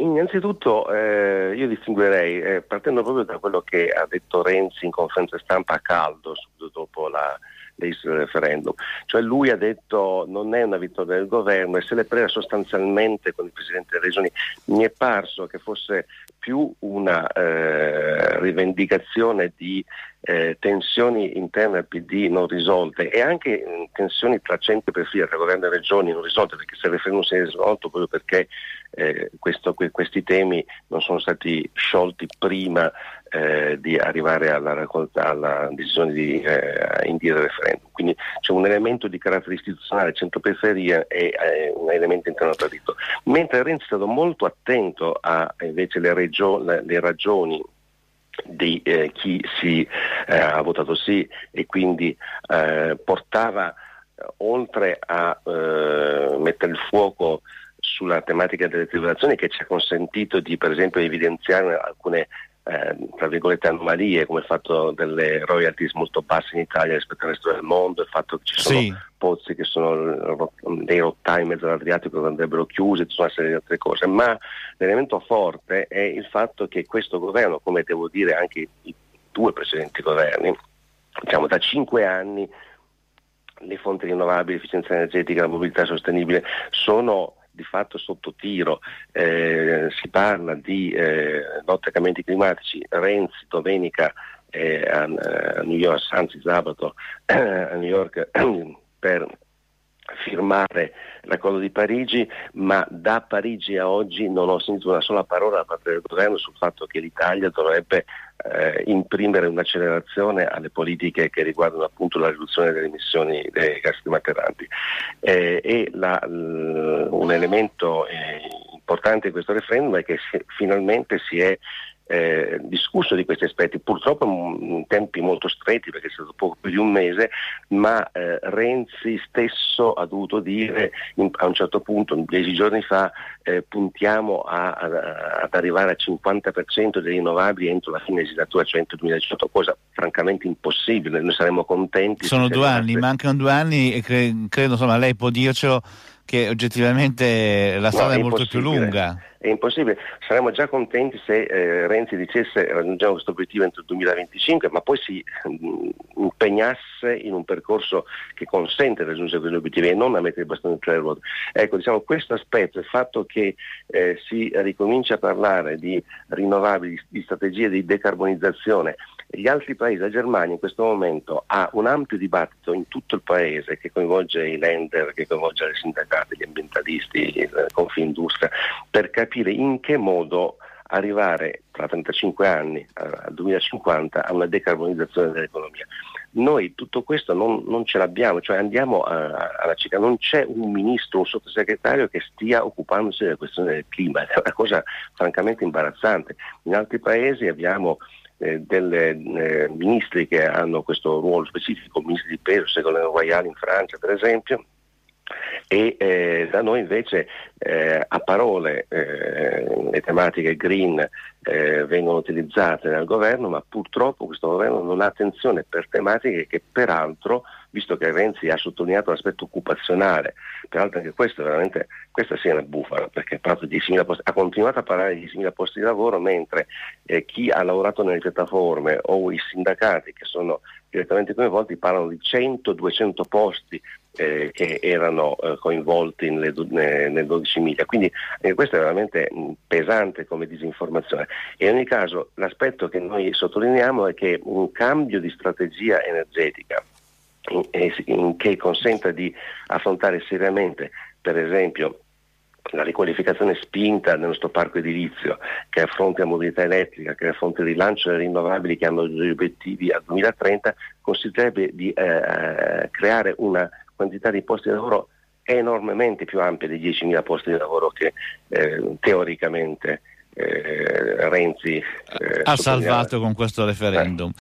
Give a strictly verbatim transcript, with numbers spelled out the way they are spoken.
innanzitutto eh, io distinguerei, eh, partendo proprio da quello che ha detto Renzi in conferenza stampa a caldo subito dopo la il referendum, cioè lui ha detto non è una vittoria del governo e se l'è presa sostanzialmente con il Presidente delle Regioni. Mi è parso che fosse più una eh, rivendicazione di eh, tensioni interne al P D non risolte e anche eh, tensioni tra centro e periferia, tra governo e regioni non risolte, perché se il referendum si è risolto proprio perché eh, questo, que- questi temi non sono stati sciolti prima eh, di arrivare alla, raccolta, alla decisione di eh, indire il referendum. Quindi c'è un elemento di carattere istituzionale centro-periferia e eh, un elemento interno al partito. Mentre Renzi è stato molto attento a invece le, regio- le ragioni di eh, chi si eh, ha votato sì e quindi eh, portava eh, oltre a eh, mettere il fuoco sulla tematica delle tribolazioni, che ci ha consentito di per esempio evidenziare alcune eh, tra virgolette anomalie, come il fatto delle royalties molto basse in Italia rispetto al resto del mondo, il fatto che ci sono Sì. pozzi che sono dei rottai in mezzo all'Adriatico che andrebbero chiusi, tutta una serie di altre cose, ma l'elemento forte è il fatto che questo governo, come devo dire anche i due precedenti governi, diciamo da cinque anni le fonti rinnovabili, l'efficienza energetica, la mobilità sostenibile sono di fatto sotto tiro. Eh, si parla di eh, lotta ai cambiamenti climatici. Renzi domenica eh, a, a New York, anzi sabato eh, a New York per firmare l'accordo di Parigi, ma da Parigi a oggi non ho sentito una sola parola da parte del governo sul fatto che l'Italia dovrebbe eh, imprimere un'accelerazione alle politiche che riguardano appunto la riduzione delle emissioni dei gas climalteranti. Eh, e la, l, un elemento eh, importante di questo referendum è che si, finalmente si è Eh, discusso di questi aspetti, purtroppo in tempi molto stretti perché è stato poco più di un mese, ma eh, Renzi stesso ha dovuto dire in, a un certo punto, dieci giorni fa, eh, puntiamo a, a, ad arrivare al cinquanta per cento delle rinnovabili entro la fine legislatura, cioè entro il duemiladiciotto, cosa francamente impossibile. Noi saremmo contenti. Sono due arrivasse... anni, mancano due anni e cre- credo, insomma, lei può dircelo che oggettivamente la strada no, è, è molto più lunga. È impossibile, saremmo già contenti se eh, Renzi dicesse raggiungiamo questo obiettivo entro il duemilaventicinque, ma poi si mh, impegnasse in un percorso che consente di raggiungere quegli obiettivi e non a mettere il bastone tra le ruote. Ecco, diciamo, questo aspetto, il fatto che eh, si ricomincia a parlare di rinnovabili, di strategie di decarbonizzazione. Gli altri paesi, la Germania in questo momento ha un ampio dibattito in tutto il paese che coinvolge i Länder, che coinvolge i sindacati, gli ambientalisti, Confindustria, per capire in che modo arrivare tra trentacinque anni al duemilacinquanta a una decarbonizzazione dell'economia. Noi tutto questo non, non ce l'abbiamo, cioè andiamo a, alla cieca, non c'è un ministro, un sottosegretario che stia occupandosi della questione del clima, è una cosa francamente imbarazzante. In altri paesi abbiamo eh, delle eh, ministri che hanno questo ruolo specifico, ministri di peso, Ségolène Royal in Francia per esempio, e eh, da noi invece eh, a parole eh, le tematiche green eh, vengono utilizzate dal governo, ma purtroppo questo governo non ha attenzione per tematiche che peraltro, visto che Renzi ha sottolineato l'aspetto occupazionale, peraltro anche questo è veramente, questa sia una bufala, perché ha, di diecimila posti, ha continuato a parlare di diecimila posti di lavoro, mentre eh, chi ha lavorato nelle piattaforme o i sindacati che sono direttamente coinvolti parlano di cento duecento posti eh, che erano eh, coinvolti nelle, nelle, nelle dodici miglia, quindi eh, questo è veramente mh, pesante come disinformazione. E in ogni caso l'aspetto che noi sottolineiamo è che un cambio di strategia energetica in, in, che consenta di affrontare seriamente per esempio la riqualificazione spinta del nostro parco edilizio, che affronti la mobilità elettrica, che affronti il rilancio delle rinnovabili che hanno gli obiettivi al duemilatrenta, consisterebbe di eh, creare una quantità di posti di lavoro enormemente più ampia dei diecimila posti di lavoro che eh, teoricamente eh, Renzi eh, ha salvato con questo referendum.